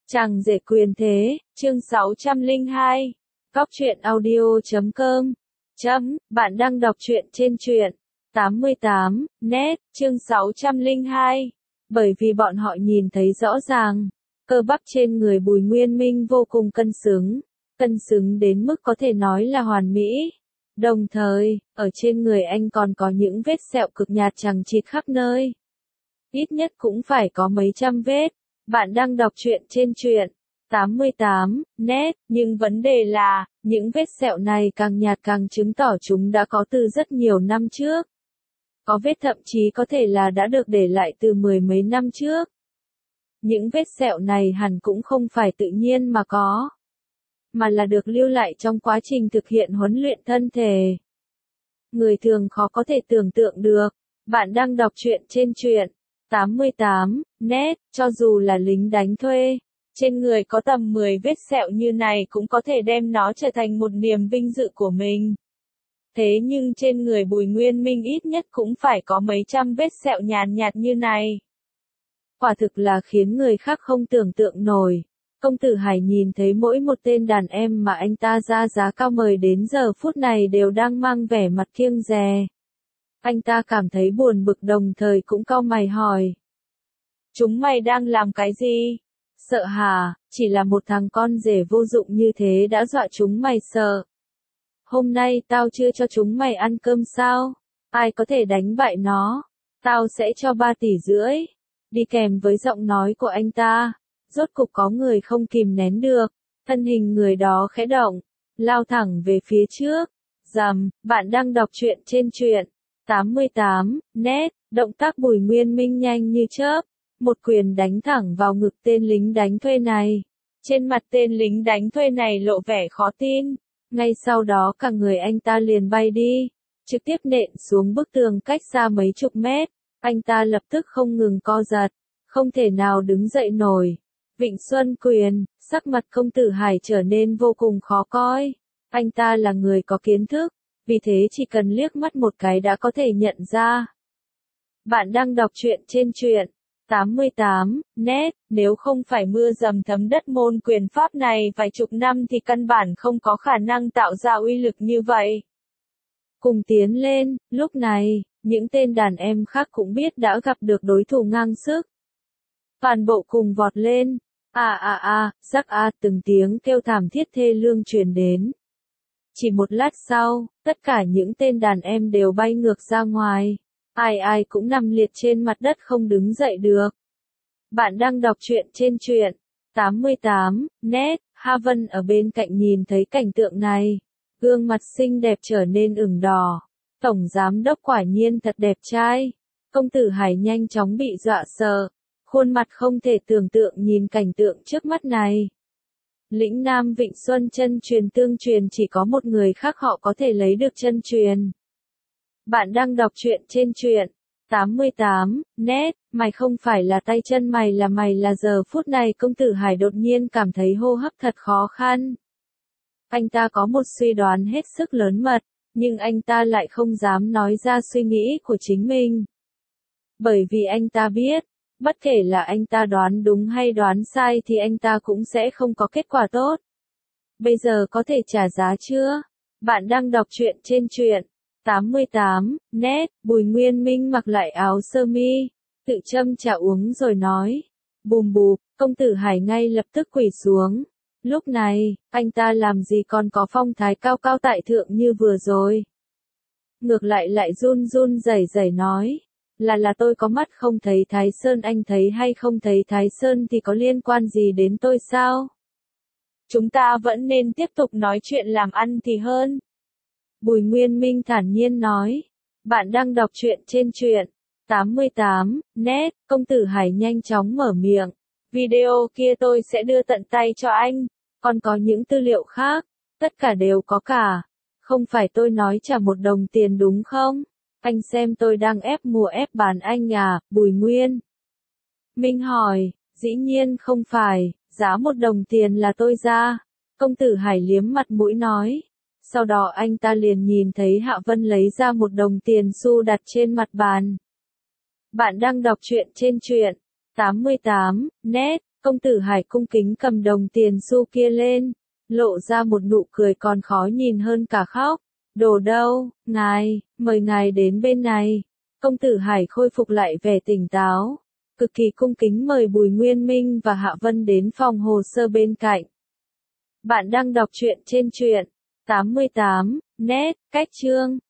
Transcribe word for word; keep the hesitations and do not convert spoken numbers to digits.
Chàng rể quyền thế, chương sáu trăm lẻ hai. Cóc truyện audio chấm com. Chấm, bạn đang đọc truyện trên truyện tám mươi tám net, chương sáu trăm lẻ hai. Bởi vì bọn họ nhìn thấy rõ ràng, cơ bắp trên người Bùi Nguyên Minh vô cùng cân xứng, cân xứng đến mức có thể nói là hoàn mỹ. Đồng thời, ở trên người anh còn có những vết sẹo cực nhạt chằng chịt khắp nơi. Ít nhất cũng phải có mấy trăm vết. Bạn đang đọc truyện trên truyện tám mươi tám net, nhưng vấn đề là, những vết sẹo này càng nhạt càng chứng tỏ chúng đã có từ rất nhiều năm trước. Có vết thậm chí có thể là đã được để lại từ mười mấy năm trước. Những vết sẹo này hẳn cũng không phải tự nhiên mà có, mà là được lưu lại trong quá trình thực hiện huấn luyện thân thể. Người thường khó có thể tưởng tượng được. Bạn đang đọc truyện trên truyện tám mươi tám net, cho dù là lính đánh thuê, trên người có tầm mười vết sẹo như này cũng có thể đem nó trở thành một niềm vinh dự của mình. Thế nhưng trên người Bùi Nguyên Minh ít nhất cũng phải có mấy trăm vết sẹo nhàn nhạt như này. Quả thực là khiến người khác không tưởng tượng nổi. Công tử Hải nhìn thấy mỗi một tên đàn em mà anh ta ra giá cao mời đến giờ phút này đều đang mang vẻ mặt kiêng dè. Anh ta cảm thấy buồn bực đồng thời cũng cau mày hỏi. Chúng mày đang làm cái gì? Sợ hả? Chỉ là một thằng con rể vô dụng như thế đã dọa chúng mày sợ. Hôm nay tao chưa cho chúng mày ăn cơm sao? Ai có thể đánh bại nó? Tao sẽ cho ba tỷ rưỡi. Đi kèm với giọng nói của anh ta, rốt cục có người không kìm nén được. Thân hình người đó khẽ động, lao thẳng về phía trước. Rầm, bạn đang đọc truyện trên truyện tám mươi tám net, động tác Bùi Nguyên Minh nhanh như chớp, một quyền đánh thẳng vào ngực tên lính đánh thuê này. Trên mặt tên lính đánh thuê này lộ vẻ khó tin, ngay sau đó cả người anh ta liền bay đi, trực tiếp nện xuống bức tường cách xa mấy chục mét. Anh ta lập tức không ngừng co giật, không thể nào đứng dậy nổi. Vịnh Xuân quyền, sắc mặt công tử Hải trở nên vô cùng khó coi. Anh ta là người có kiến thức, vì thế chỉ cần liếc mắt một cái đã có thể nhận ra. Bạn đang đọc truyện trên truyện tám mươi tám net, nếu không phải mưa dầm thấm đất môn quyền pháp này vài chục năm thì căn bản không có khả năng tạo ra uy lực như vậy. Cùng tiến lên, lúc này, những tên đàn em khác cũng biết đã gặp được đối thủ ngang sức. Toàn bộ cùng vọt lên. À à à, rắc a, từng tiếng kêu thảm thiết thê lương truyền đến. Chỉ một lát sau, tất cả những tên đàn em đều bay ngược ra ngoài. Ai ai cũng nằm liệt trên mặt đất không đứng dậy được. Bạn đang đọc truyện trên truyện tám mươi tám net, Ha Vân ở bên cạnh nhìn thấy cảnh tượng này. Gương mặt xinh đẹp trở nên ửng đỏ. Tổng giám đốc quả nhiên thật đẹp trai. Công tử Hải nhanh chóng bị dọa sợ. Khuôn mặt không thể tưởng tượng nhìn cảnh tượng trước mắt này. Lĩnh Nam Vịnh Xuân chân truyền tương truyền chỉ có một người khác họ có thể lấy được chân truyền. Bạn đang đọc truyện trên truyện tám mươi tám net, mày không phải là tay chân mày là mày là giờ phút này công tử Hải đột nhiên cảm thấy hô hấp thật khó khăn. Anh ta có một suy đoán hết sức lớn mật, nhưng anh ta lại không dám nói ra suy nghĩ của chính mình. Bởi vì anh ta biết, bất kể là anh ta đoán đúng hay đoán sai thì anh ta cũng sẽ không có kết quả tốt. Bây giờ có thể trả giá chưa? Bạn đang đọc truyện trên truyện tám mươi tám net, Bùi Nguyên Minh mặc lại áo sơ mi, tự châm trà uống rồi nói. Bùm bụp, công tử Hải ngay lập tức quỳ xuống. Lúc này, anh ta làm gì còn có phong thái cao cao tại thượng như vừa rồi. Ngược lại lại run run rẩy rẩy nói. Là là tôi có mắt không thấy Thái Sơn, anh thấy hay không thấy Thái Sơn thì có liên quan gì đến tôi sao? Chúng ta vẫn nên tiếp tục nói chuyện làm ăn thì hơn. Bùi Nguyên Minh thản nhiên nói. Bạn đang đọc truyện trên truyện tám mươi tám net, công tử Hải nhanh chóng mở miệng. Video kia tôi sẽ đưa tận tay cho anh, còn có những tư liệu khác, tất cả đều có cả. Không phải tôi nói trả một đồng tiền đúng không? Anh xem tôi đang ép mua ép bán anh à, Bùi Nguyên Minh hỏi. Dĩ nhiên không phải, giá một đồng tiền là tôi ra. Công tử Hải liếm mặt mũi nói. Sau đó anh ta liền nhìn thấy Hạ Vân lấy ra một đồng tiền xu đặt trên mặt bàn. Bạn đang đọc truyện trên truyện tám mươi tám net, Công tử Hải cung kính cầm đồng tiền xu kia lên, lộ ra một nụ cười còn khó nhìn hơn cả khóc. Đồ đâu, ngài, mời ngài đến bên này. Công tử Hải khôi phục lại vẻ tỉnh táo, cực kỳ cung kính mời Bùi Nguyên Minh và Hạ Vân đến phòng hồ sơ bên cạnh. Bạn đang đọc truyện trên truyện tám mươi tám net, cách chương.